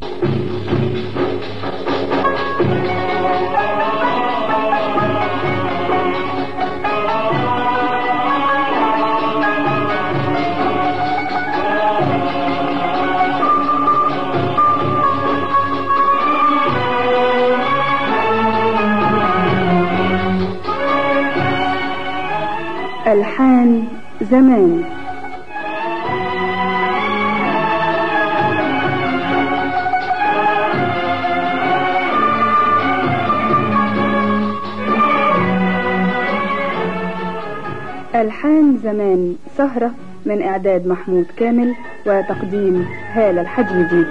ألحان زمان. ألحان زمان سهرة من إعداد محمود كامل وتقديم هالة الحديدي.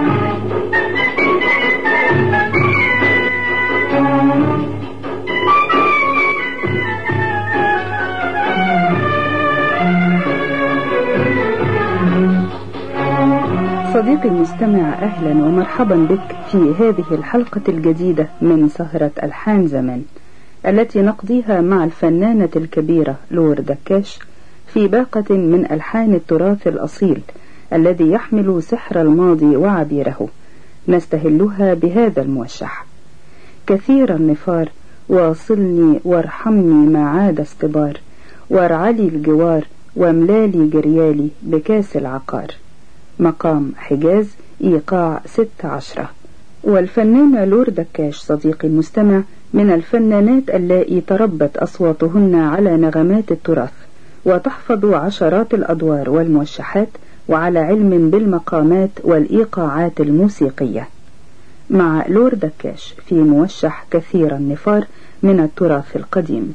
صديقي المستمع، أهلا ومرحبا بك في هذه الحلقة الجديدة من سهرة ألحان زمان التي نقضيها مع الفنانة الكبيرة لور دكاش في باقة من ألحان التراث الأصيل الذي يحمل سحر الماضي وعبيره. نستهلها بهذا الموشح: كثير النفار واصلني وارحمني ما عاد اصطبار، وارعلي الجوار واملالي جريالي بكاس العقار. مقام حجاز، إيقاع 16. والفنانة لور دكاش صديقي المستمع من الفنانات اللائي تربت أصواتهن على نغمات التراث وتحفظ عشرات الأدوار والموشحات وعلى علم بالمقامات والإيقاعات الموسيقية. مع لور دكاش في موشح كثير النفار من التراث القديم.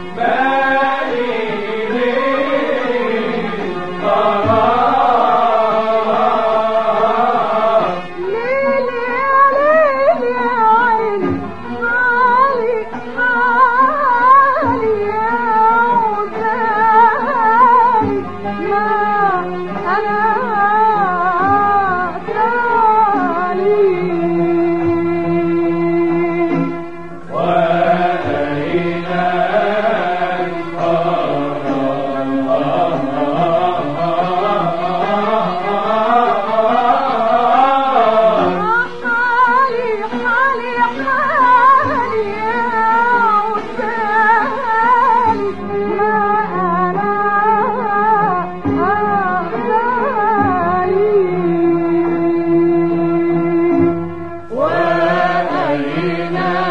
وأين